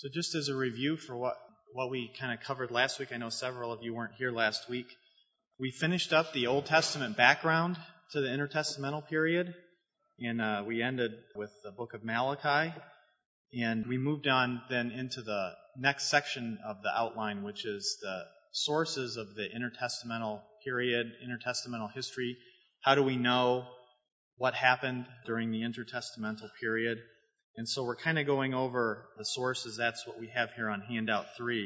So just as a review for what we kind of covered last week, I know several of you weren't here last week. We finished up the Old Testament background to the intertestamental period, and we ended with the book of Malachi, and we moved on then into the next section of the outline, which is the sources of the intertestamental period, intertestamental history. How do we know what happened during the intertestamental period? And so we're kind of going over the sources. That's what we have here on handout 3.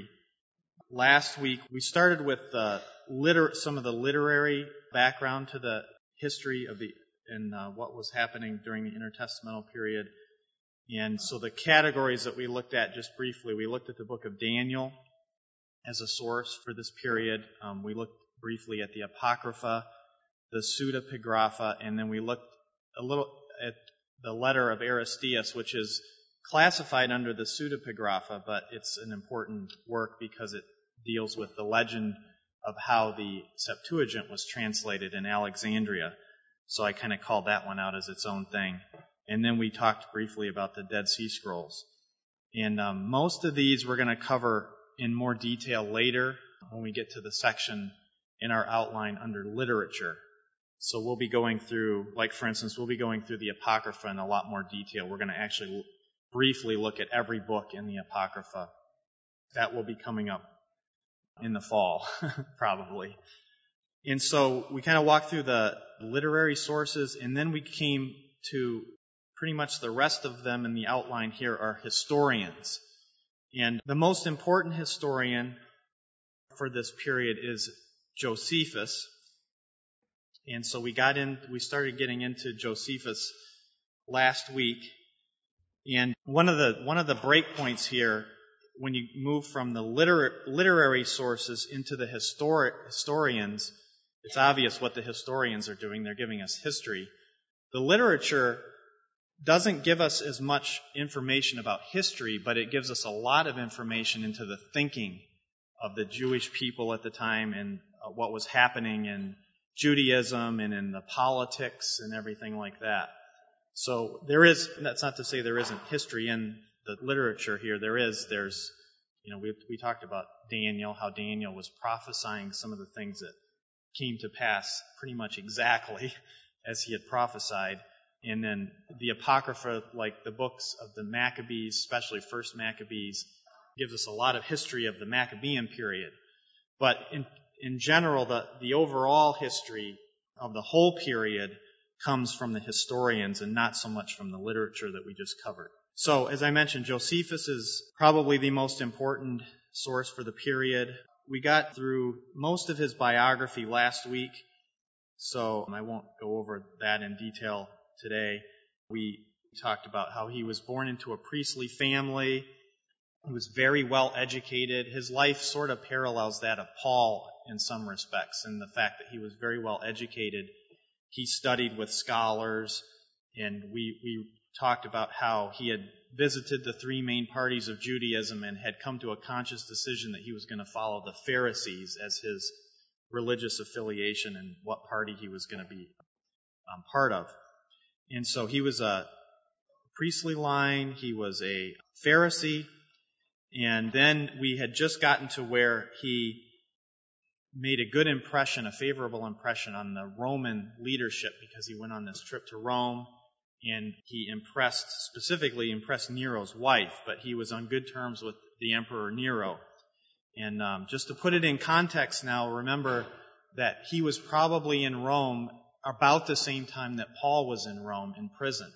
Last week, we started with some of the literary background to the history of what was happening during the intertestamental period. And so the categories that we looked at just briefly, we looked at the book of Daniel as a source for this period. We looked briefly at the Apocrypha, the Pseudepigrapha, and then we looked a little at the letter of Aristeas, which is classified under the Pseudepigrapha, but it's an important work because it deals with the legend of how the Septuagint was translated in Alexandria. So I kind of called that one out as its own thing. And then we talked briefly about the Dead Sea Scrolls. And most of these we're going to cover in more detail later when we get to the section in our outline under literature. So we'll be going through, like for instance, we'll be going through the Apocrypha in a lot more detail. We're going to actually briefly look at every book in the Apocrypha. That will be coming up in the fall, probably. And so we kind of walked through the literary sources, and then we came to pretty much the rest of them in the outline here are historians. And the most important historian for this period is Josephus. And so we started getting into Josephus last week. And one of the break points here, when you move from the literary sources into the historians, it's obvious what the historians are doing. They're giving us history. The literature doesn't give us as much information about history, but it gives us a lot of information into the thinking of the Jewish people at the time and what was happening in Judaism and in the politics and everything like that. So that's not to say there isn't history in the literature here. We talked about Daniel, how Daniel was prophesying some of the things that came to pass pretty much exactly as he had prophesied. And then the Apocrypha, like the books of the Maccabees, especially First Maccabees, gives us a lot of history of the Maccabean period. But in general, the overall history of the whole period comes from the historians and not so much from the literature that we just covered. So, as I mentioned, Josephus is probably the most important source for the period. We got through most of his biography last week, so I won't go over that in detail today. We talked about how he was born into a priestly family. He was very well educated. His life sort of parallels that of Paul in some respects, in the fact that he was very well educated. He studied with scholars, and we talked about how he had visited the three main parties of Judaism and had come to a conscious decision that he was going to follow the Pharisees as his religious affiliation and what party he was going to be part of. And so he was a priestly line, he was a Pharisee, and then we had just gotten to where he made a good impression, a favorable impression on the Roman leadership because he went on this trip to Rome and he specifically impressed Nero's wife, but he was on good terms with the Emperor Nero. And just to put it in context now, remember that he was probably in Rome about the same time that Paul was in Rome in prison.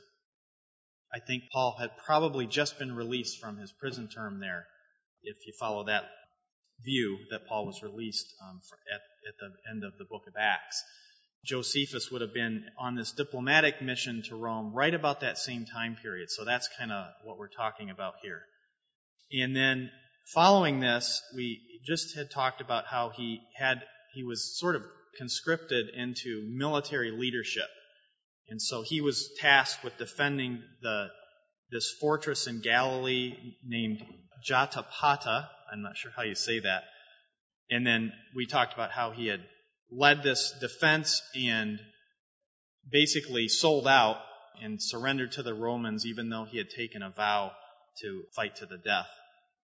I think Paul had probably just been released from his prison term there, if you follow that view that Paul was released at the end of the book of Acts. Josephus would have been on this diplomatic mission to Rome right about that same time period. So that's kind of what we're talking about here. And then following this, we just had talked about how he was sort of conscripted into military leadership. And so he was tasked with defending this fortress in Galilee named Jotapata. I'm not sure how you say that. And then we talked about how he had led this defense and basically sold out and surrendered to the Romans even though he had taken a vow to fight to the death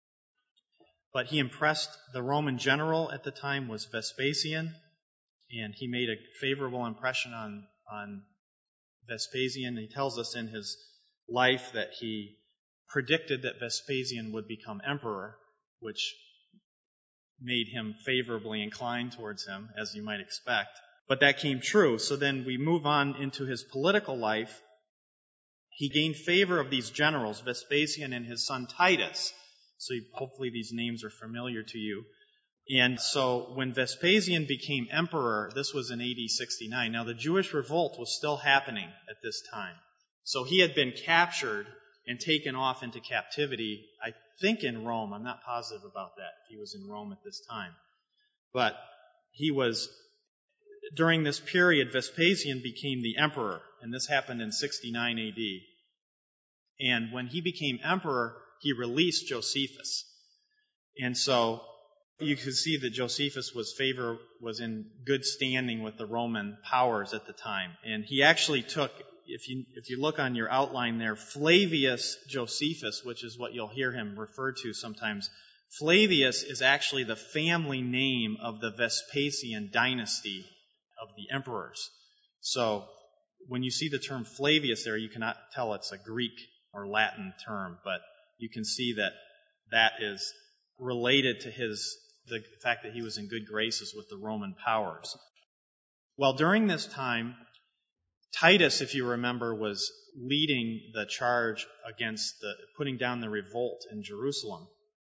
But he impressed the Roman general at the time was Vespasian, and he made a favorable impression on Vespasian. He tells us in his life that he predicted that Vespasian would become emperor, which made him favorably inclined towards him, as you might expect. But that came true. So then we move on into his political life. He gained favor of these generals, Vespasian and his son Titus. So hopefully these names are familiar to you. And so when Vespasian became emperor, this was in AD 69. Now the Jewish revolt was still happening at this time. So he had been captured and taken off into captivity, I think in Rome. I'm not positive about that, if he was in Rome at this time. But during this period, Vespasian became the emperor, and this happened in 69 AD. And when he became emperor, he released Josephus. And so you can see that Josephus was in good standing with the Roman powers at the time. And he actually took, if you look on your outline there, Flavius Josephus, which is what you'll hear him referred to sometimes. Flavius is actually the family name of the Vespasian dynasty of the emperors. So when you see the term Flavius there, you cannot tell it's a Greek or Latin term, but you can see that is related to the fact that he was in good graces with the Roman powers. Well, during this time, Titus, if you remember, was leading the charge against putting down the revolt in Jerusalem.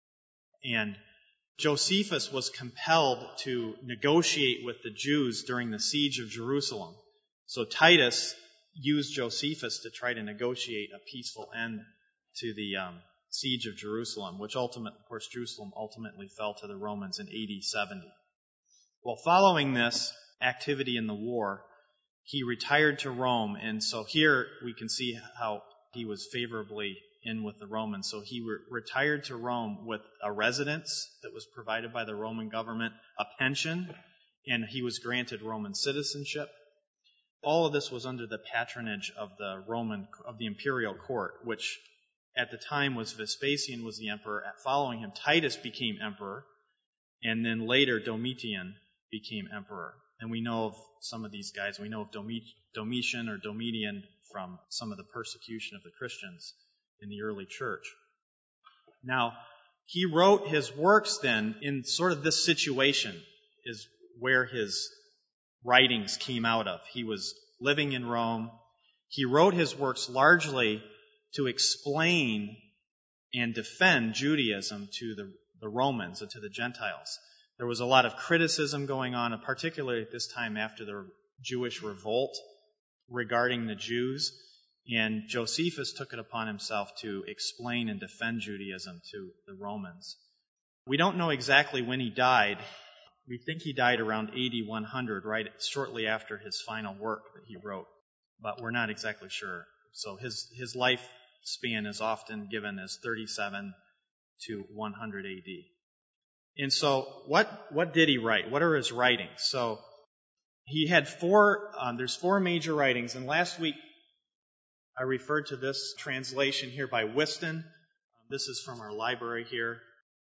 And Josephus was compelled to negotiate with the Jews during the siege of Jerusalem. So Titus used Josephus to try to negotiate a peaceful end to the siege of Jerusalem, which Jerusalem ultimately fell to the Romans in AD 70. Well, following this activity in the war, he retired to Rome, and so here we can see how he was favorably in with the Romans. So he retired to Rome with a residence that was provided by the Roman government, a pension, and he was granted Roman citizenship. All of this was under the patronage of the imperial court, which at the time was Vespasian was the emperor. Following him, Titus became emperor, and then later Domitian became emperor. And we know of some of these guys. We know of Domitian or Domitian from some of the persecution of the Christians in the early church. Now, he wrote his works then in sort of this situation is where his writings came out of. He was living in Rome. He wrote his works largely to explain and defend Judaism to the Romans and to the Gentiles. There was a lot of criticism going on, particularly at this time after the Jewish revolt regarding the Jews. And Josephus took it upon himself to explain and defend Judaism to the Romans. We don't know exactly when he died. We think he died around AD 100, right shortly after his final work that he wrote. But we're not exactly sure. So his lifespan is often given as 37 to 100 AD. And so what did he write? What are his writings? So he had there's four major writings. And last week I referred to this translation here by Whiston. This is from our library here.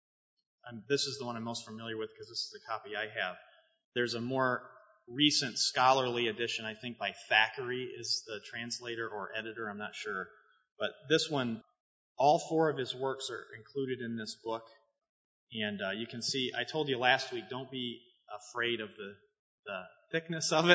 This is the one I'm most familiar with because this is the copy I have. There's a more recent scholarly edition, I think by Thackeray is the translator or editor, I'm not sure. But this one, all four of his works are included in this book. And you can see, I told you last week, don't be afraid of the thickness of it.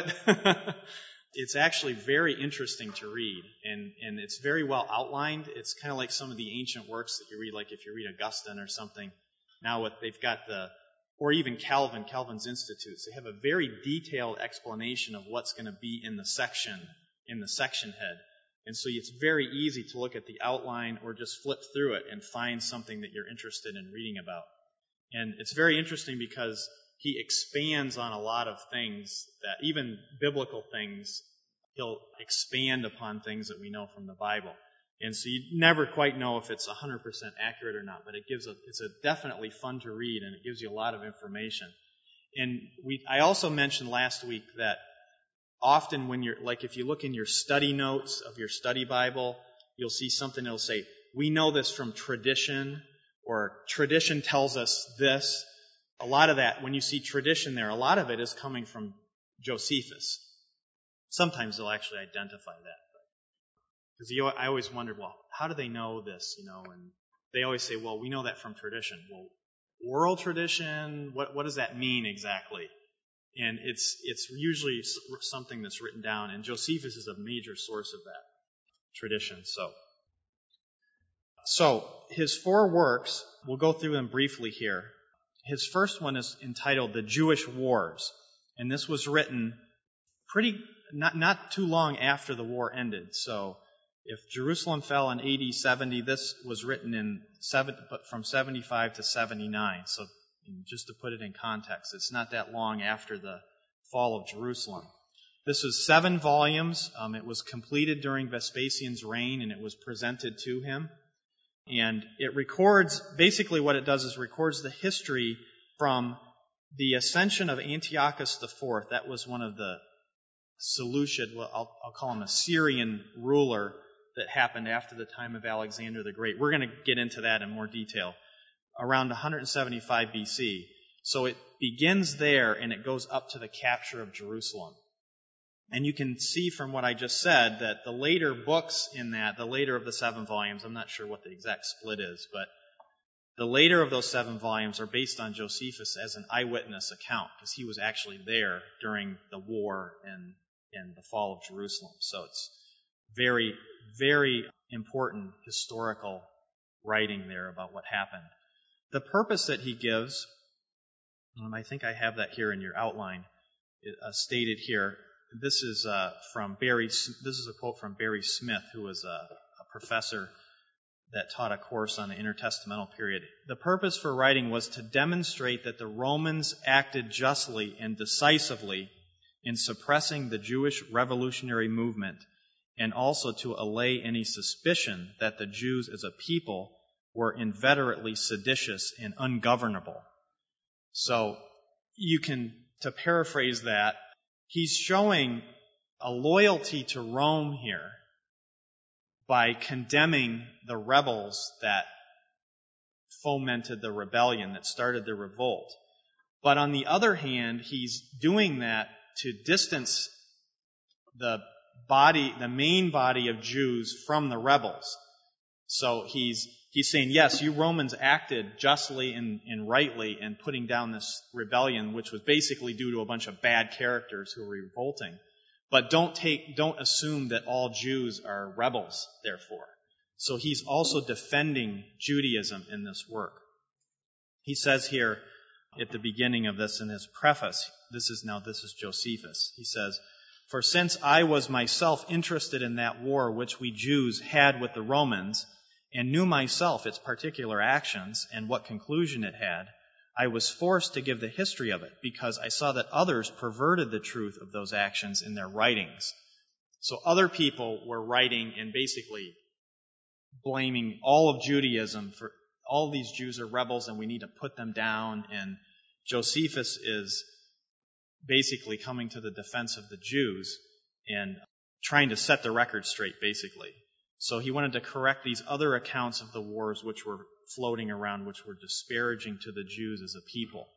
It's actually very interesting to read, and it's very well outlined. It's kind of like some of the ancient works that you read, like if you read Augustine or something. Now they've got or even Calvin's Institutes, they have a very detailed explanation of what's going to be in the section head. And so it's very easy to look at the outline or just flip through it and find something that you're interested in reading about. And it's very interesting because he expands on a lot of things that, even biblical things, he'll expand upon things that we know from the Bible. And so you never quite know if it's 100% accurate or not, but it's definitely fun to read, and it gives you a lot of information. And I also mentioned last week that often when if you look in your study notes of your study Bible, you'll see something that'll say, we know this from tradition, or tradition tells us this. A lot of that, when you see tradition there, a lot of it is coming from Josephus. Sometimes they'll actually identify that. Because I always wondered, well, how do they know this, And they always say, well, we know that from tradition. Well, oral tradition, what does that mean exactly? And it's usually something that's written down, and Josephus is a major source of that tradition. So his 4 works, we'll go through them briefly here. His first one is entitled The Jewish Wars, and this was written not too long after the war ended. So if Jerusalem fell in AD 70, this was written from 75 to 79. So just to put it in context, it's not that long after the fall of Jerusalem. This was 7 volumes. It was completed during Vespasian's reign, and it was presented to him. And it records, basically what it does is records the history from the ascension of Antiochus IV. That was one of the Seleucid, I'll call him a Syrian ruler that happened after the time of Alexander the Great. We're going to get into that in more detail. Around 175 BC. So it begins there and it goes up to the capture of Jerusalem. And you can see from what I just said that the later books in that, the later of the 7 volumes, I'm not sure what the exact split is, but the later of those 7 volumes are based on Josephus as an eyewitness account, because he was actually there during the war and the fall of Jerusalem. So it's very, very important historical writing there about what happened. The purpose that he gives, I think I have that here in your outline, stated here. This is This is a quote from Barry Smith, who was a professor that taught a course on the intertestamental period. The purpose for writing was to demonstrate that the Romans acted justly and decisively in suppressing the Jewish revolutionary movement, and also to allay any suspicion that the Jews as a people were inveterately seditious and ungovernable. So to paraphrase that, he's showing a loyalty to Rome here by condemning the rebels that fomented the rebellion, that started the revolt. But on the other hand, he's doing that to distance the main body of Jews from the rebels. So he's saying, yes, you Romans acted justly and rightly in putting down this rebellion, which was basically due to a bunch of bad characters who were revolting. But don't assume that all Jews are rebels, therefore. So he's also defending Judaism in this work. He says here at the beginning of this in his preface, this is Josephus. He says, "For since I was myself interested in that war which we Jews had with the Romans, and knew myself its particular actions and what conclusion it had, I was forced to give the history of it, because I saw that others perverted the truth of those actions in their writings." So other people were writing and basically blaming all of Judaism for all these Jews are rebels and we need to put them down. And Josephus is basically coming to the defense of the Jews and trying to set the record straight, basically. So he wanted to correct these other accounts of the wars which were floating around, which were disparaging to the Jews as a people.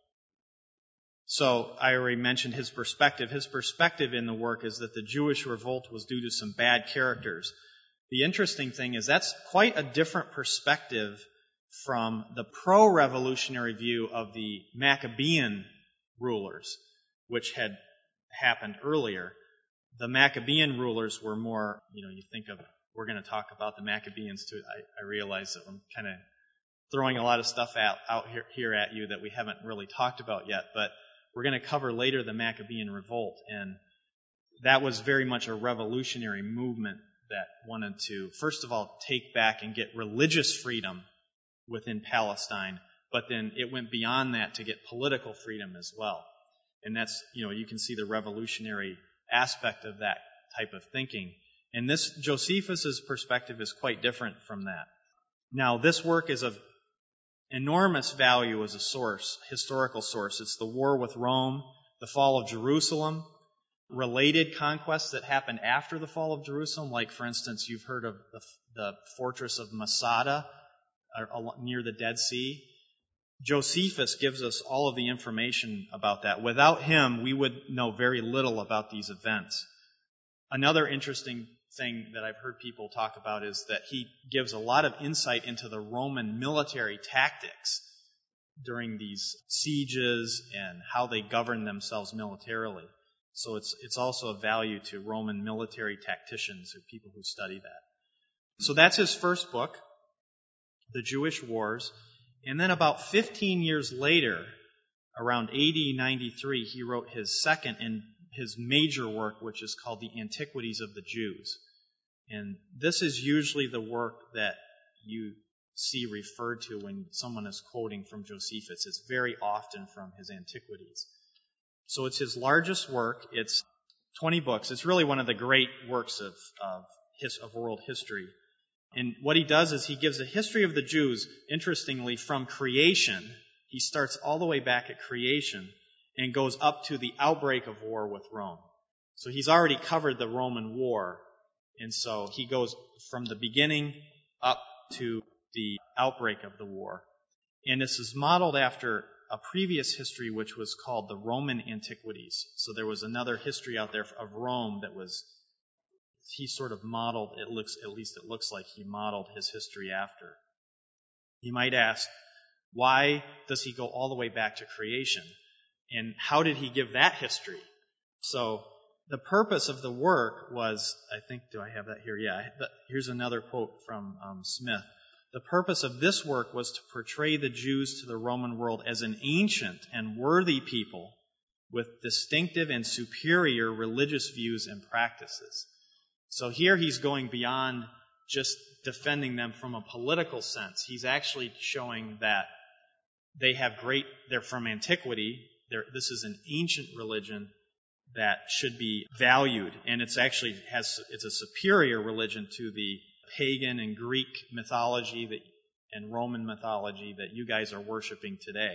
So I already mentioned his perspective. His perspective in the work is that the Jewish revolt was due to some bad characters. The interesting thing is that's quite a different perspective from the pro-revolutionary view of the Maccabean rulers, which had happened earlier. The Maccabean rulers were more, you think of, we're going to talk about the Maccabeans too. I realize that I'm kind of throwing a lot of stuff out here at you that we haven't really talked about yet, but we're going to cover later the Maccabean revolt, and that was very much a revolutionary movement that wanted to, first of all, take back and get religious freedom within Palestine, but then it went beyond that to get political freedom as well. And that's, you can see the revolutionary aspect of that type of thinking. And this, Josephus's perspective is quite different from that. Now, this work is of enormous value as a source, historical source. It's the war with Rome, the fall of Jerusalem, related conquests that happened after the fall of Jerusalem, like, for instance, you've heard of the fortress of Masada near the Dead Sea. Josephus gives us all of the information about that. Without him, we would know very little about these events. Another interesting thing that I've heard people talk about is that he gives a lot of insight into the Roman military tactics during these sieges and how they govern themselves militarily. So it's also of value to Roman military tacticians or people who study that. So that's his first book, The Jewish Wars. And then about 15 years later, around AD 93, he wrote his second and his major work, which is called The Antiquities of the Jews. And this is usually the work that you see referred to when someone is quoting from Josephus. It's very often from his Antiquities. So it's his largest work. It's 20 books. It's really one of the great works of world history. And what he does is he gives a history of the Jews, interestingly, from creation. He starts all the way back at creation and goes up to the outbreak of war with Rome. So he's already covered the Roman war. And so he goes from the beginning up to the outbreak of the war. And this is modeled after a previous history which was called the Roman Antiquities. So there was another history out there of Rome that he sort of modeled, at least it looks like he modeled his history after. You might ask, why does he go all the way back to creation? And how did he give that history? So the purpose of the work was, do I have that here? Yeah, here's another quote from Smith. The purpose of this work was to portray the Jews to the Roman world as an ancient and worthy people with distinctive and superior religious views and practices. So here he's going beyond just defending them from a political sense. He's actually showing that they're from antiquity. This is an ancient religion that should be valued, and it's a superior religion to the pagan and Greek mythology and Roman mythology that you guys are worshiping today.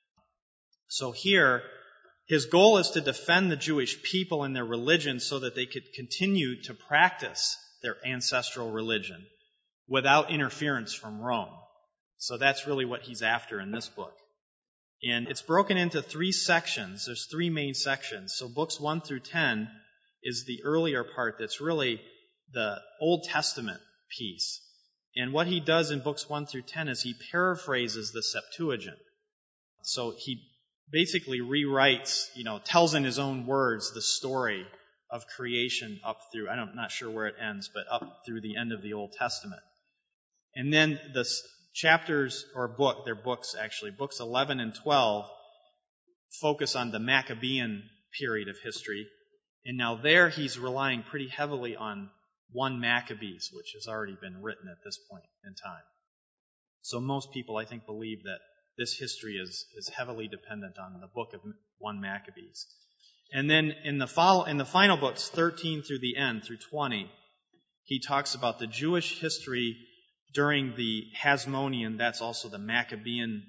So here, his goal is to defend the Jewish people and their religion so that they could continue to practice their ancestral religion without interference from Rome. So that's really what he's after in this book. And it's broken into 3 sections. There's 3 main sections. So books 1 through 10 is the earlier part that's really the Old Testament piece. And what he does in books 1 through 10 is he paraphrases the Septuagint. So he basically rewrites, tells in his own words the story of creation up through, I'm not sure where it ends, but up through the end of the Old Testament. And then the chapters, they're books actually, books 11 and 12 focus on the Maccabean period of history. And now there he's relying pretty heavily on 1 Maccabees, which has already been written at this point in time. So most people, I think, believe that this history is heavily dependent on the book of 1 Maccabees. And then in the final books, 13 through the end, through 20, he talks about the Jewish history during the Hasmonean, that's also the Maccabean.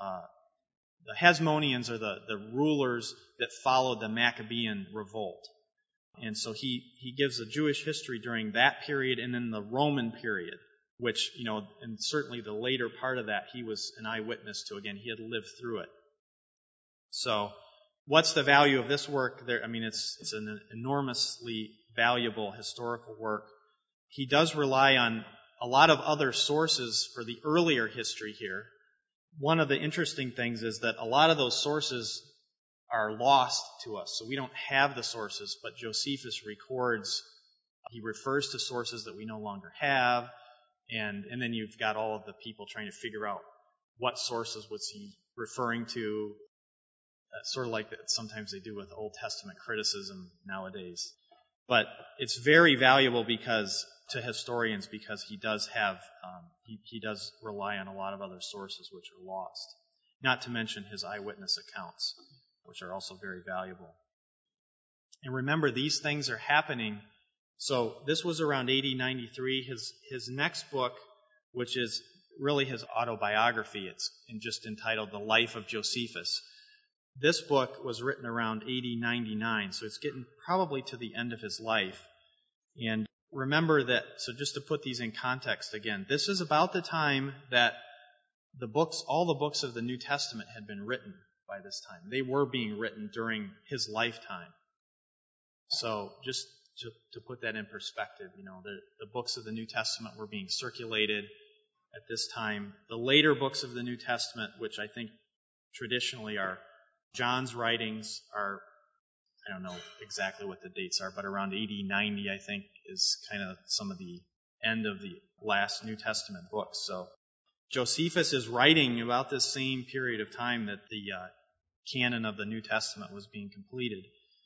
The Hasmoneans are the rulers that followed the Maccabean revolt. And so he gives a Jewish history during that period and then the Roman period, which, and certainly the later part of that, he was an eyewitness to. Again, he had lived through it. So what's the value of this work? It's an enormously valuable historical work. He does rely on a lot of other sources for the earlier history here. One of the interesting things is that a lot of those sources are lost to us, so we don't have the sources, but Josephus he refers to sources that we no longer have, and then you've got all of the people trying to figure out what sources was he referring to, sort of like that sometimes they do with Old Testament criticism nowadays. But it's very valuable to historians because he does have he does rely on a lot of other sources which are lost. Not to mention his eyewitness accounts, which are also very valuable. And remember, these things are happening. So this was around AD 93. His next book, which is really his autobiography, it's just entitled The Life of Josephus. This book was written around AD 99, so it's getting probably to the end of his life. And remember that, so just to put these in context again, this is about the time that all the books of the New Testament had been written by this time. They were being written during his lifetime. So just to put that in perspective, the books of the New Testament were being circulated at this time. The later books of the New Testament, which I think traditionally are John's writings, are, I don't know exactly what the dates are, but around AD 90, I think, is kind of some of the end of the last New Testament books. So Josephus is writing about this same period of time that the canon of the New Testament was being completed.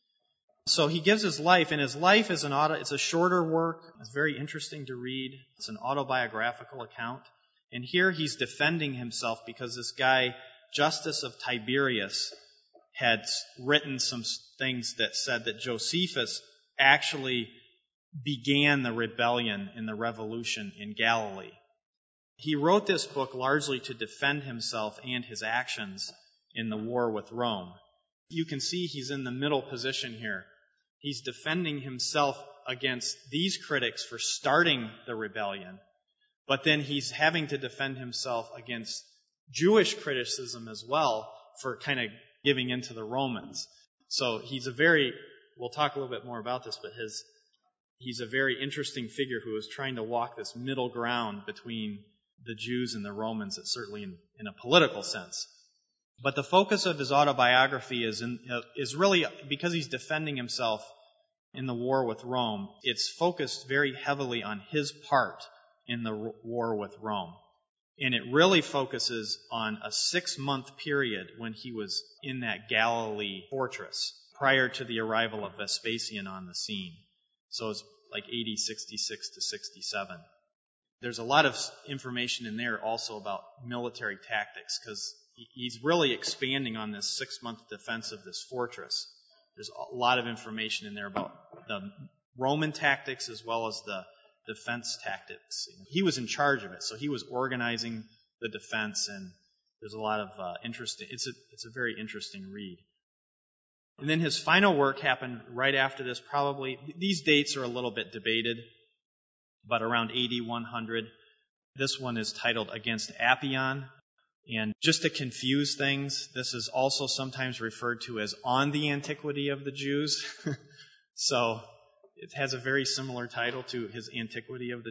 So he gives his life, and his life is it's a shorter work. It's very interesting to read. It's an autobiographical account. And here he's defending himself because this guy, Justus of Tiberias, had written some things that said that Josephus actually began the rebellion in the revolution in Galilee. He wrote this book largely to defend himself and his actions in the war with Rome. You can see he's in the middle position here. He's defending himself against these critics for starting the rebellion, but then he's having to defend himself against Jewish criticism as well for kind of giving in to the Romans. So we'll talk a little bit more about this, but he's a very interesting figure who is trying to walk this middle ground between the Jews and the Romans, certainly in a political sense. But the focus of his autobiography is really, because he's defending himself in the war with Rome, it's focused very heavily on his part in the war with Rome. And it really focuses on a 6-month period when he was in that Galilee fortress prior to the arrival of Vespasian on the scene. So it's like AD 66 to 67. There's a lot of information in there also about military tactics, because he's really expanding on this 6-month defense of this fortress. There's a lot of information in there about the Roman tactics as well as the defense tactics. He was in charge of it, so he was organizing the defense, and there's a lot of interesting. It's a very interesting read. And then his final work happened right after this. Probably these dates are a little bit debated, but around AD 100. This one is titled Against Appian. And just to confuse things, this is also sometimes referred to as On the Antiquity of the Jews. So it has a very similar title to his Antiquities of the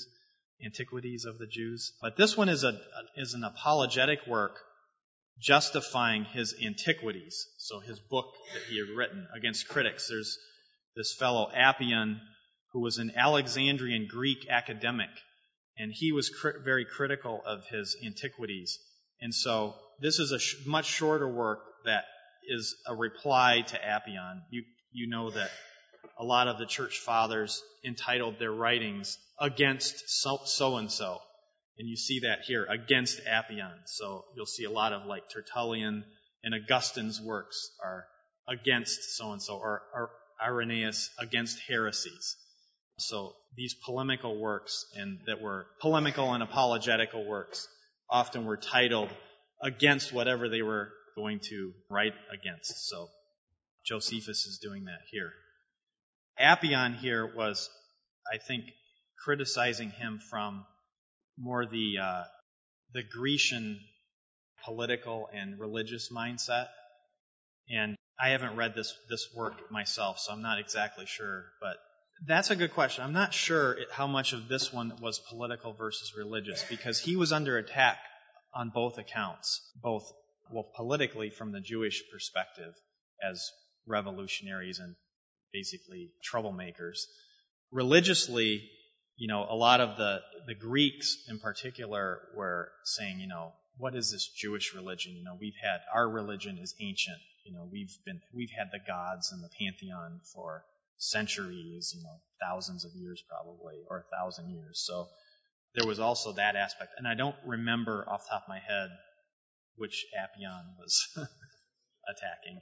Jews. But this one is an apologetic work justifying his antiquities. So his book that he had written against critics. There's this fellow Appian, who was an Alexandrian Greek academic, and he was very critical of his antiquities. And so this is a much shorter work that is a reply to Appian. You know that a lot of the church fathers entitled their writings against so-and-so. And you see that here, against Appian. So you'll see a lot of like Tertullian and Augustine's works are against so-and-so, or Irenaeus against heresies. So these polemical works, and that were polemical and apologetical works, often were titled against whatever they were going to write against. So Josephus is doing that here. Appian here was, I think, criticizing him from more the Grecian political and religious mindset. And I haven't read this work myself, so I'm not exactly sure. But that's a good question. I'm not sure how much of this one was political versus religious, because he was under attack on both accounts, politically from the Jewish perspective as revolutionaries and basically troublemakers. Religiously, a lot of the Greeks in particular were saying, what is this Jewish religion? Our religion is ancient. We've had the gods and the pantheon for centuries, thousands of years probably, or 1,000 years. So there was also that aspect. And I don't remember off the top of my head which Appian was attacking.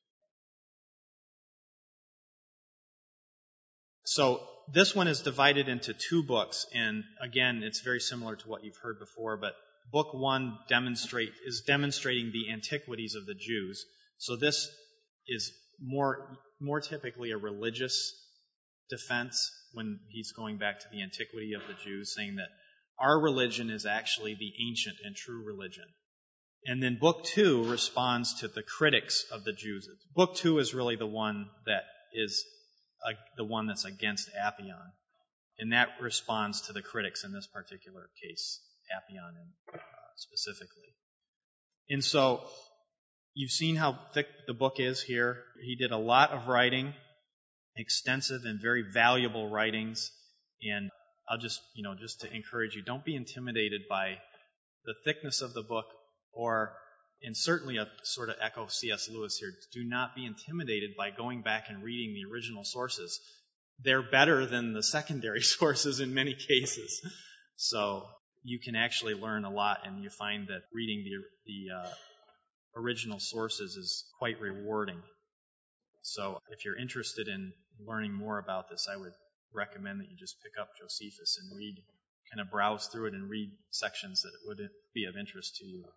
So this one is divided into 2 books, and again, it's very similar to what you've heard before, but book 1 is demonstrating the antiquities of the Jews. So this is more typically a religious defense when he's going back to the antiquity of the Jews, saying that our religion is actually the ancient and true religion. And then Book 2 responds to the critics of the Jews. Book 2 is really the one that is the one that's against Appian. And that responds to the critics in this particular case, Appian specifically. And so you've seen how thick the book is here. He did a lot of writing, extensive and very valuable writings. And I'll just to encourage you, don't be intimidated by the thickness of the book, and certainly a sort of echo C.S. Lewis here, do not be intimidated by going back and reading the original sources. They're better than the secondary sources in many cases. So you can actually learn a lot, and you find that reading the original sources is quite rewarding. So if you're interested in learning more about this, I would recommend that you just pick up Josephus and kind of browse through it and read sections that would be of interest to you.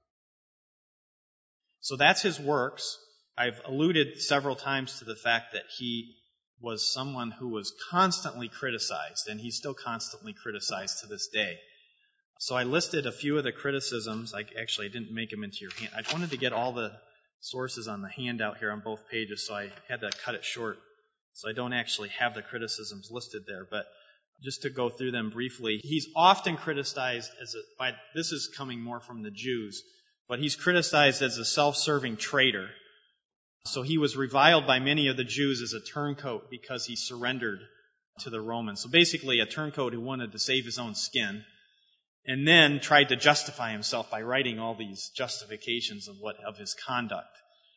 So that's his works. I've alluded several times to the fact that he was someone who was constantly criticized, and he's still constantly criticized to this day. So I listed a few of the criticisms. I didn't make them into your hand. I wanted to get all the sources on the handout here on both pages, so I had to cut it short. So I don't actually have the criticisms listed there, but just to go through them briefly, he's often criticized this is coming more from the Jews, but he's criticized as a self-serving traitor. So he was reviled by many of the Jews as a turncoat because he surrendered to the Romans. So basically a turncoat who wanted to save his own skin, and then tried to justify himself by writing all these justifications of his conduct.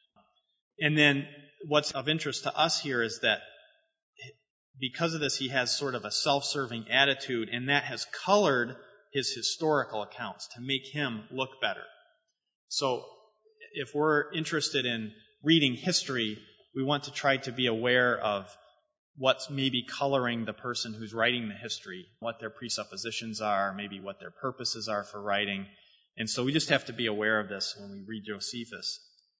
And then what's of interest to us here is that because of this, he has sort of a self-serving attitude, and that has colored his historical accounts to make him look better. So if we're interested in reading history, we want to try to be aware of what's maybe coloring the person who's writing the history, what their presuppositions are, maybe what their purposes are for writing. And so we just have to be aware of this when we read Josephus.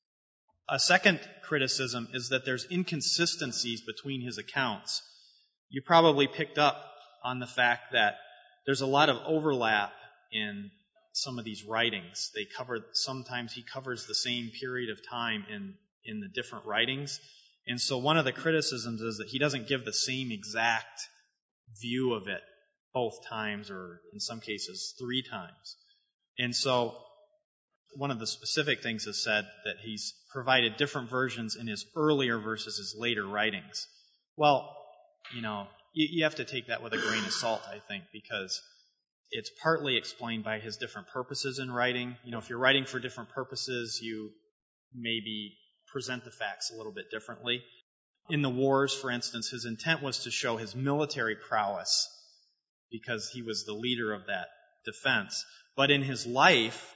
A second criticism is that there's inconsistencies between his accounts. You probably picked up on the fact that there's a lot of overlap in some of these writings. Sometimes he covers the same period of time in the different writings. And so one of the criticisms is that he doesn't give the same exact view of it both times, or in some cases 3 times. And so one of the specific things is said that he's provided different versions in his earlier versus his later writings. Well, you have to take that with a grain of salt, I think, because it's partly explained by his different purposes in writing. If you're writing for different purposes, you maybe present the facts a little bit differently. In the wars, for instance, his intent was to show his military prowess because he was the leader of that defense. But in his life,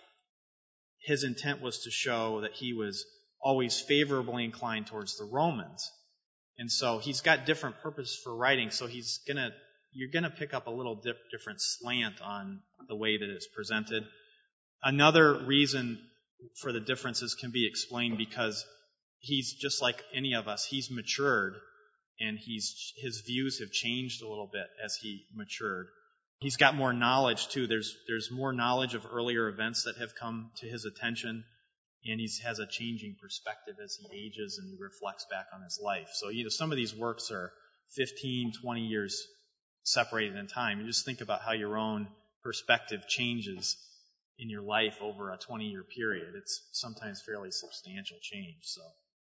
his intent was to show that he was always favorably inclined towards the Romans. And so he's got different purposes for writing, so you're going to pick up a little different slant on the way that it's presented. Another reason for the differences can be explained because he's just like any of us. He's matured, and his views have changed a little bit as he matured. He's got more knowledge, too. There's more knowledge of earlier events that have come to his attention, and he has a changing perspective as he ages and he reflects back on his life. So, some of these works are 15, 20 years separated in time. You just think about how your own perspective changes in your life over a 20-year period. It's sometimes fairly substantial change. So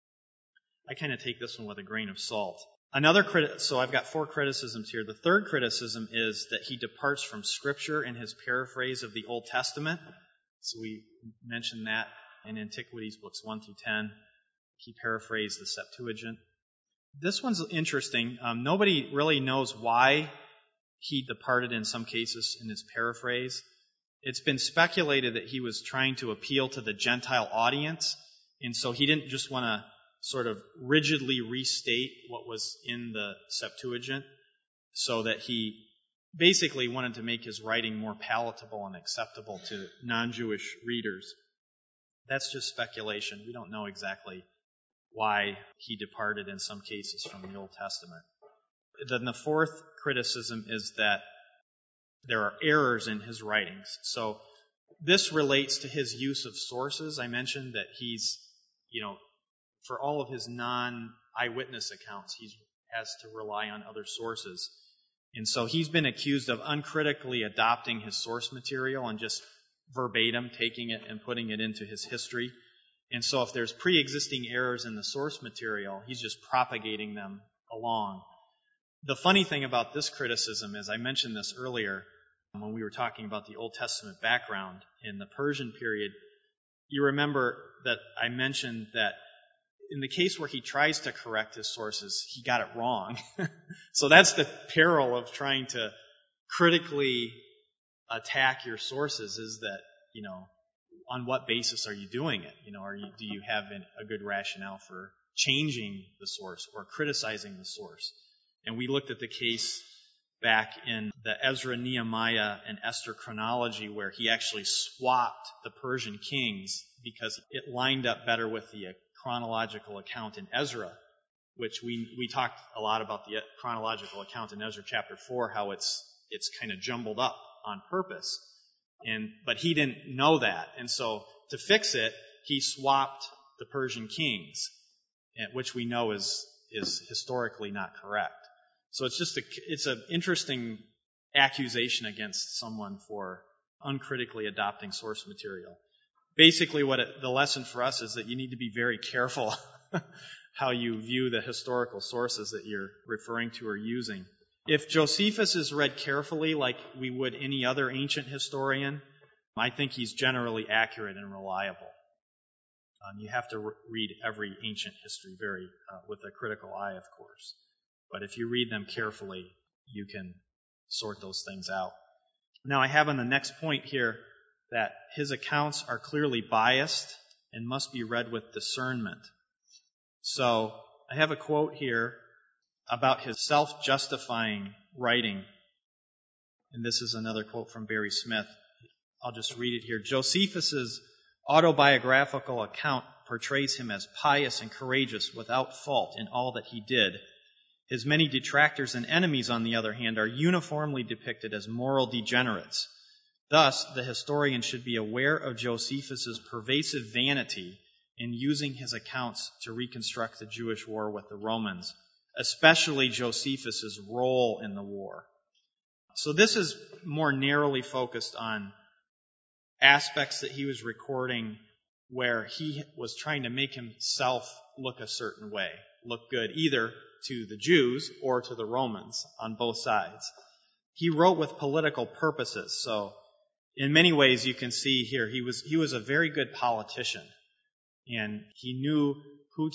I kind of take this one with a grain of salt. So I've got 4 criticisms here. The third criticism is that he departs from Scripture in his paraphrase of the Old Testament. So we mentioned that in Antiquities, books 1 through 10. He paraphrased the Septuagint. This one's interesting. Nobody really knows why he departed in some cases in his paraphrase. It's been speculated that he was trying to appeal to the Gentile audience, and so he didn't just want to sort of rigidly restate what was in the Septuagint, so that he basically wanted to make his writing more palatable and acceptable to non-Jewish readers. That's just speculation. We don't know exactly why he departed in some cases from the Old Testament. Then the fourth criticism is that there are errors in his writings. So this relates to his use of sources. I mentioned that he's, for all of his non-eyewitness accounts, he has to rely on other sources. And so he's been accused of uncritically adopting his source material and just verbatim taking it and putting it into his history. And so if there's pre-existing errors in the source material, he's just propagating them along. The funny thing about this criticism is, I mentioned this earlier when we were talking about the Old Testament background in the Persian period. You remember that I mentioned that in the case where he tries to correct his sources, he got it wrong. So that's the peril of trying to critically attack your sources, is that, on what basis are you doing it? Do you have a good rationale for changing the source or criticizing the source? And we looked at the case back in the Ezra, Nehemiah, and Esther chronology where he actually swapped the Persian kings because it lined up better with the chronological account in Ezra, which we talked a lot about the chronological account in Ezra chapter 4, how it's kind of jumbled up on purpose. But he didn't know that. And so to fix it, he swapped the Persian kings, which we know is historically not correct. So it's an interesting accusation against someone for uncritically adopting source material. Basically, the lesson for us is that you need to be very careful how you view the historical sources that you're referring to or using. If Josephus is read carefully, like we would any other ancient historian, I think he's generally accurate and reliable. You have to read every ancient history with a critical eye, of course. But if you read them carefully, you can sort those things out. Now, I have on the next point here that his accounts are clearly biased and must be read with discernment. So I have a quote here about his self-justifying writing. And this is another quote from Barry Smith. I'll just read it here. Josephus's autobiographical account portrays him as pious and courageous without fault in all that he did. His many detractors and enemies, on the other hand, are uniformly depicted as moral degenerates. Thus, the historian should be aware of Josephus's pervasive vanity in using his accounts to reconstruct the Jewish war with the Romans, especially Josephus's role in the war. So this is more narrowly focused on aspects that he was recording where he was trying to make himself look a certain way, look good, either to the Jews or to the Romans on both sides. He wrote with political purposes. So in many ways you can see here he was a very good politician, and he knew who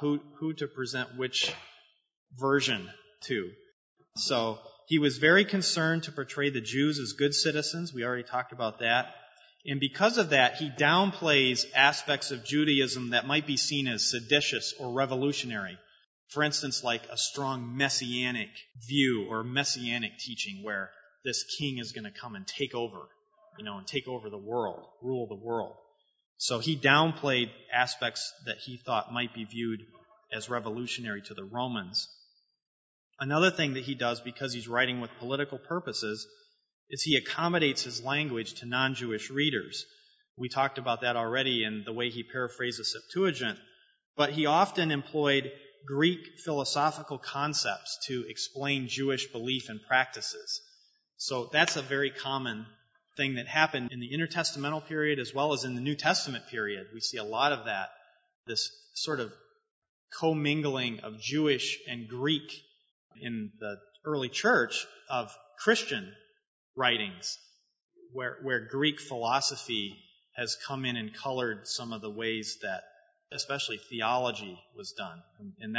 to present which version to. So he was very concerned to portray the Jews as good citizens. We already talked about that. And because of that, he downplays aspects of Judaism that might be seen as seditious or revolutionary. For instance, like a strong messianic view or messianic teaching where this king is going to come and take over, and take over the world, rule the world. So he downplayed aspects that he thought might be viewed as revolutionary to the Romans. Another thing that he does, because he's writing with political purposes, is he accommodates his language to non-Jewish readers. We talked about that already in the way he paraphrased the Septuagint, but he often employed Greek philosophical concepts to explain Jewish belief and practices. So that's a very common thing that happened in the intertestamental period as well as in the New Testament period. We see a lot of that, this sort of commingling of Jewish and Greek in the early church of Christian writings, where Greek philosophy has come in and colored some of the ways that especially theology was done. And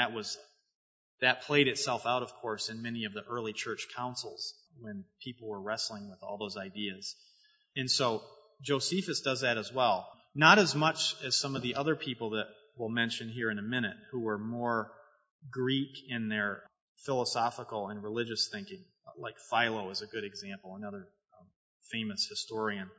that played itself out, of course, in many of the early church councils when people were wrestling with all those ideas. And so Josephus does that as well. Not as much as some of the other people that we'll mention here in a minute, who were more Greek in their philosophical and religious thinking, like Philo is a good example, another famous historian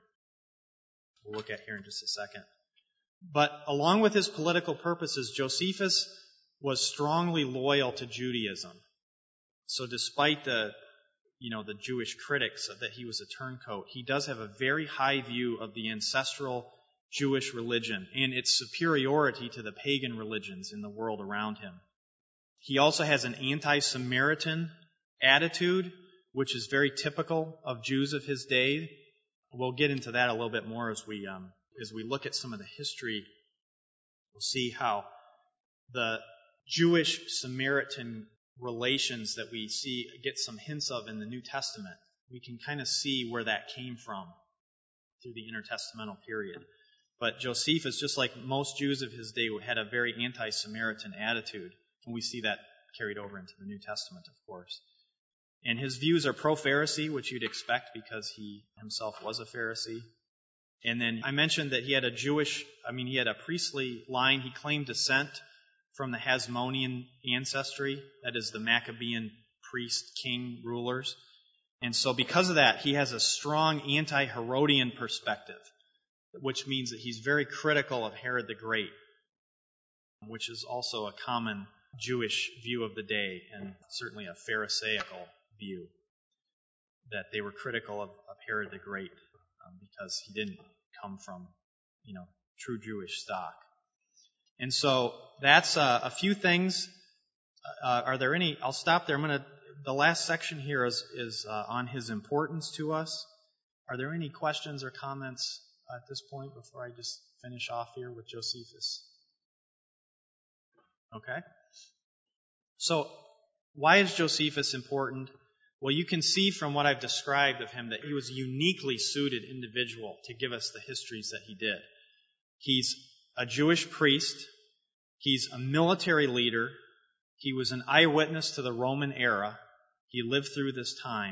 we'll look at here in just a second. But along with his political purposes, Josephus was strongly loyal to Judaism. So despite the the Jewish critics that he was a turncoat, he does have a very high view of the ancestral Jewish religion and its superiority to the pagan religions in the world around him. He also has an anti-Samaritan attitude, which is very typical of Jews of his day. We'll get into that a little bit more as we look at some of the history. We'll see how the Jewish-Samaritan relations that we get some hints of in the New Testament, we can kind of see where that came from through the intertestamental period. But Josephus, just like most Jews of his day, had a very anti-Samaritan attitude, and we see that carried over into the New Testament, of course. And his views are pro-Pharisee, which you'd expect because he himself was a Pharisee. And then I mentioned that he had a priestly line. He claimed descent from the Hasmonean ancestry, that is the Maccabean priest, king, rulers. And so because of that, he has a strong anti-Herodian perspective, which means that he's very critical of Herod the Great, which is also a common Jewish view of the day, and certainly a Pharisaical view, that they were critical of Herod the Great because he didn't come from, true Jewish stock. And so that's a few things. Are there any? I'll stop there. The last section here is on his importance to us. Are there any questions or comments at this point before I just finish off here with Josephus? Okay. So why is Josephus important? Well, you can see from what I've described of him that he was a uniquely suited individual to give us the histories that he did. He's a Jewish priest. He's a military leader. He was an eyewitness to the Roman era. He lived through this time.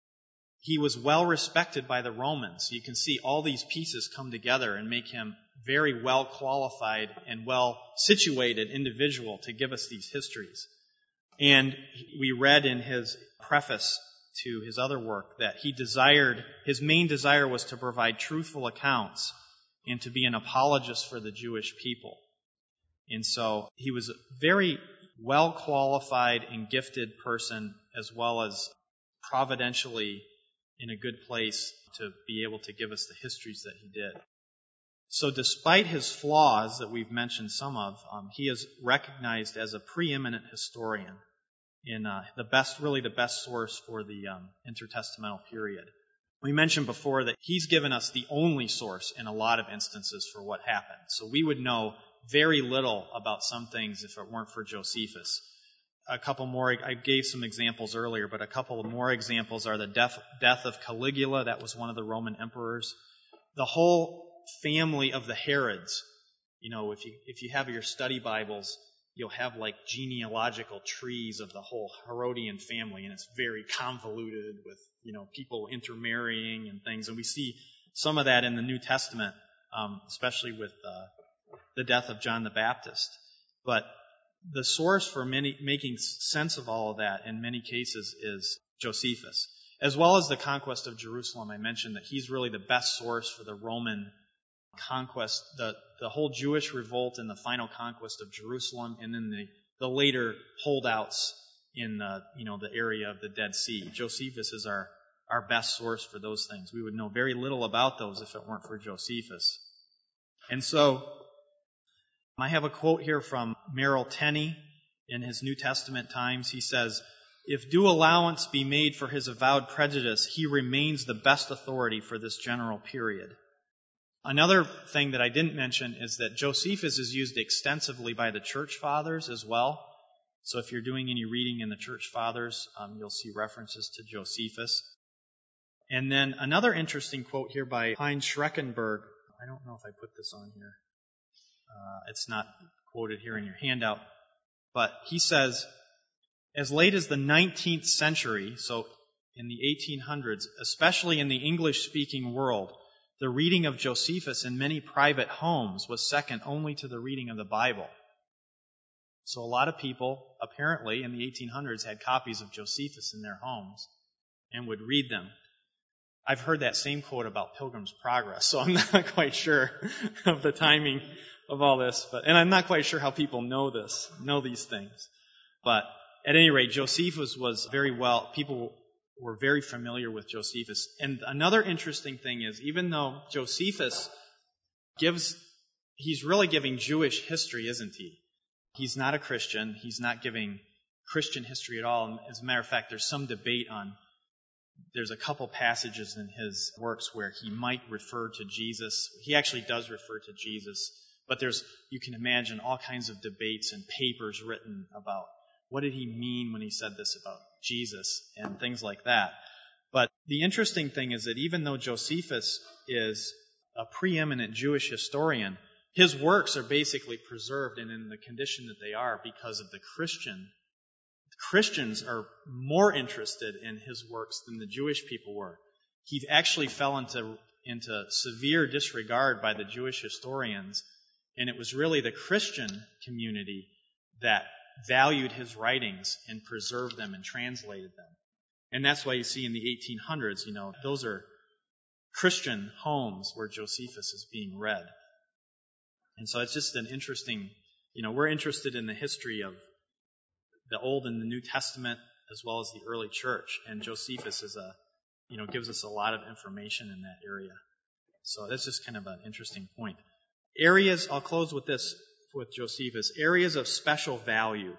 He was well respected by the Romans. You can see all these pieces come together and make him very well qualified and well situated individual to give us these histories. And we read in his preface to his other work that his main desire was to provide truthful accounts and to be an apologist for the Jewish people. And so he was a very well qualified and gifted person, as well as providentially in a good place to be able to give us the histories that he did. So despite his flaws that we've mentioned some of, he is recognized as a preeminent historian in the best source for the intertestamental period. We mentioned before that he's given us the only source in a lot of instances for what happened. So we would know very little about some things if it weren't for Josephus. A couple more, I gave some examples earlier, but a couple of more examples are the death of Caligula. That was one of the Roman emperors. The whole family of the Herods. If you have your study Bibles, you'll have like genealogical trees of the whole Herodian family, and it's very convoluted with, people intermarrying and things. And we see some of that in the New Testament, especially with the death of John the Baptist. But the source for making sense of all of that in many cases is Josephus, as well as the conquest of Jerusalem. I mentioned that he's really the best source for the Roman conquest, the whole Jewish revolt and the final conquest of Jerusalem, and then the later holdouts in the area of the Dead Sea. Josephus is our best source for those things. We would know very little about those if it weren't for Josephus. And so I have a quote here from Merrill Tenney in his New Testament Times. He says, "If due allowance be made for his avowed prejudice, he remains the best authority for this general period." Another thing that I didn't mention is that Josephus is used extensively by the Church Fathers as well. So if you're doing any reading in the Church Fathers, you'll see references to Josephus. And then another interesting quote here by Heinz Schreckenberg. I don't know if I put this on here. It's not quoted here in your handout. But he says, as late as the 19th century, so in the 1800s, especially in the English-speaking world, the reading of Josephus in many private homes was second only to the reading of the Bible. So a lot of people, apparently, in the 1800s had copies of Josephus in their homes and would read them. I've heard that same quote about Pilgrim's Progress, so I'm not quite sure of the timing of all this. And I'm not quite sure how people know these things. But at any rate, Josephus was very well, people were very familiar with Josephus. And another interesting thing is, even though Josephus he's really giving Jewish history, isn't he? He's not a Christian. He's not giving Christian history at all. And as a matter of fact, there's a couple passages in his works where he might refer to Jesus. He actually does refer to Jesus. But you can imagine all kinds of debates and papers written about what did he mean when he said this about Jesus and things like that. But the interesting thing is that even though Josephus is a preeminent Jewish historian, his works are basically preserved and in the condition that they are because of the Christians are more interested in his works than the Jewish people were. He actually fell into severe disregard by the Jewish historians, and it was really the Christian community that valued his writings and preserved them and translated them. And that's why you see in the 1800s, those are Christian homes where Josephus is being read. And so it's just an interesting, we're interested in the history of the Old and the New Testament as well as the early church. And Josephus gives us a lot of information in that area. So that's just kind of an interesting point. I'll close with this with Josephus. Areas of special value.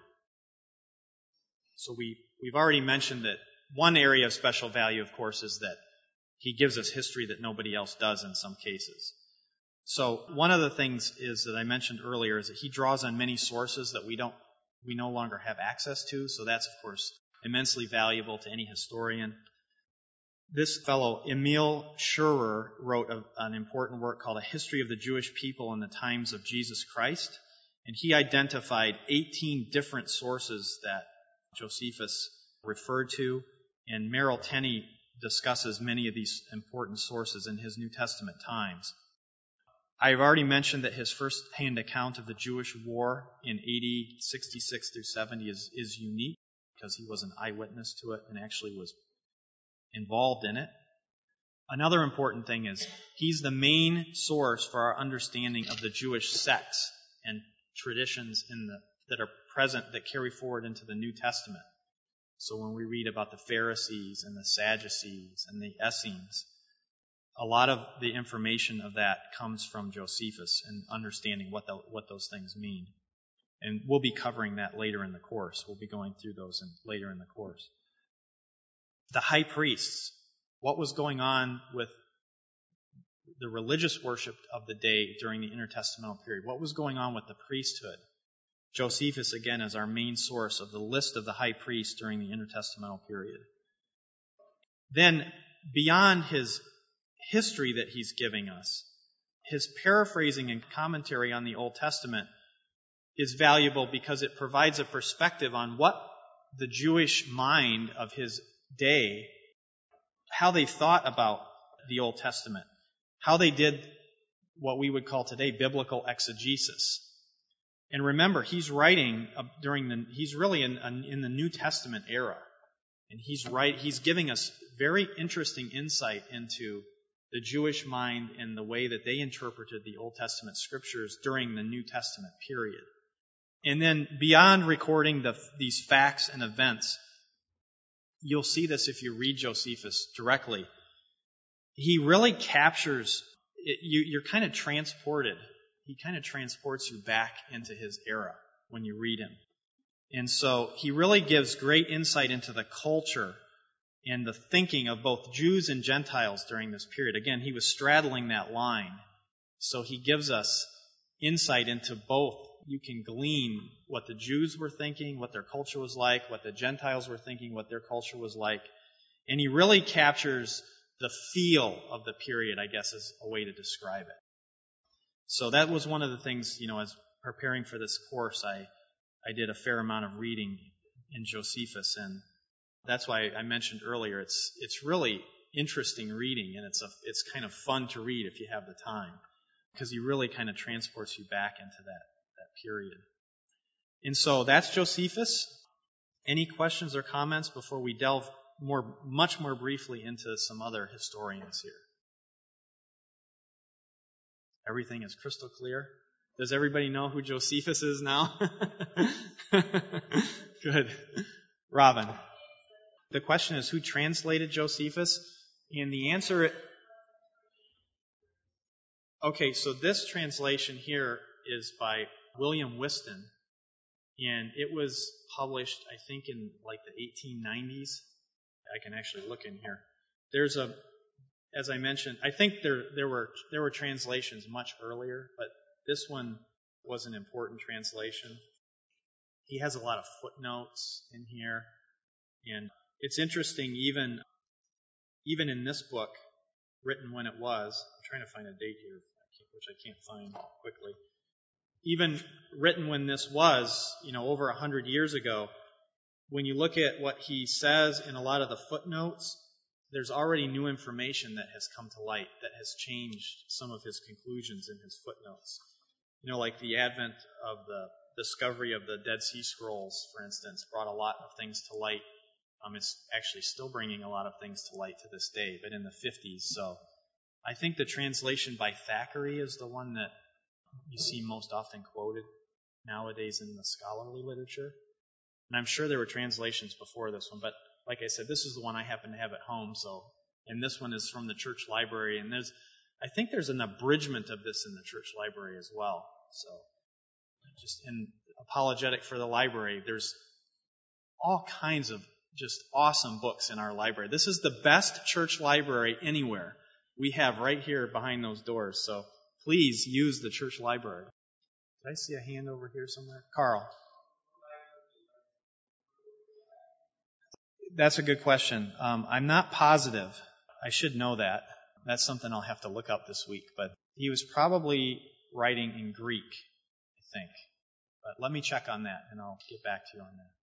So we've already mentioned that one area of special value, of course, is that he gives us history that nobody else does in some cases. So one of the things is that I mentioned earlier is that he draws on many sources that we no longer have access to. So that's, of course, immensely valuable to any historian. This fellow, Emil Schurer, wrote an important work called A History of the Jewish People in the Times of Jesus Christ. And he identified 18 different sources that Josephus referred to. And Merrill Tenney discusses many of these important sources in his New Testament times. I've already mentioned that his first-hand account of the Jewish war in AD 66 through 70 is unique because he was an eyewitness to it and actually was involved in it. Another important thing is he's the main source for our understanding of the Jewish sects and traditions that are present that carry forward into the New Testament. So when we read about the Pharisees and the Sadducees and the Essenes, a lot of the information of that comes from Josephus and understanding what those things mean. And we'll be covering that later in the course. We'll be going through those later in the course. The high priests, what was going on with the religious worship of the day during the intertestamental period? What was going on with the priesthood? Josephus, again, is our main source of the list of the high priests during the intertestamental period. Then, beyond his history that he's giving us, his paraphrasing and commentary on the Old Testament is valuable because it provides a perspective on what the Jewish mind of his day, how they thought about the Old Testament, how they did what we would call today biblical exegesis. And remember, he's writing he's really in the New Testament era. And he's giving us very interesting insight into the Jewish mind and the way that they interpreted the Old Testament scriptures during the New Testament period. And then beyond recording these facts and events, you'll see this if you read Josephus directly. He really captures, you're kind of transported. He kind of transports you back into his era when you read him. And so he really gives great insight into the culture and the thinking of both Jews and Gentiles during this period. Again, he was straddling that line. So he gives us insight into both. You can glean what the Jews were thinking, what their culture was like, what the Gentiles were thinking, what their culture was like. And he really captures the feel of the period, I guess is a way to describe it. So that was one of the things, as preparing for this course, I did a fair amount of reading in Josephus, and that's why I mentioned earlier it's really interesting reading, and it's kind of fun to read if you have the time, because he really kind of transports you back into that period. And so that's Josephus. Any questions or comments before we delve much more briefly into some other historians here? Everything is crystal clear. Does everybody know who Josephus is now? Good. Robin. The question is, who translated Josephus? And the answer... Okay, so this translation here is by William Whiston, and it was published, I think, in like the 1890s. I can actually look in here. There's as I mentioned, I think there were translations much earlier, but this one was an important translation. He has a lot of footnotes in here, and it's interesting even in this book, written when it was. I'm trying to find a date here, which I can't find quickly. Even written when this was, over 100 years ago, when you look at what he says in a lot of the footnotes, there's already new information that has come to light that has changed some of his conclusions in his footnotes. Like the advent of the discovery of the Dead Sea Scrolls, for instance, brought a lot of things to light. It's actually still bringing a lot of things to light to this day, but in the 50s. So I think the translation by Thackeray is the one that you see most often quoted nowadays in the scholarly literature. And I'm sure there were translations before this one, but like I said, this is the one I happen to have at home. And this one is from the church library, and I think there's an abridgment of this in the church library as well. So, just in apologetic for the library, there's all kinds of just awesome books in our library. This is the best church library anywhere we have right here behind those doors. So please use the church library. Did I see a hand over here somewhere? Carl. That's a good question. I'm not positive. I should know that. That's something I'll have to look up this week. But he was probably writing in Greek, I think. But let me check on that, and I'll get back to you on that.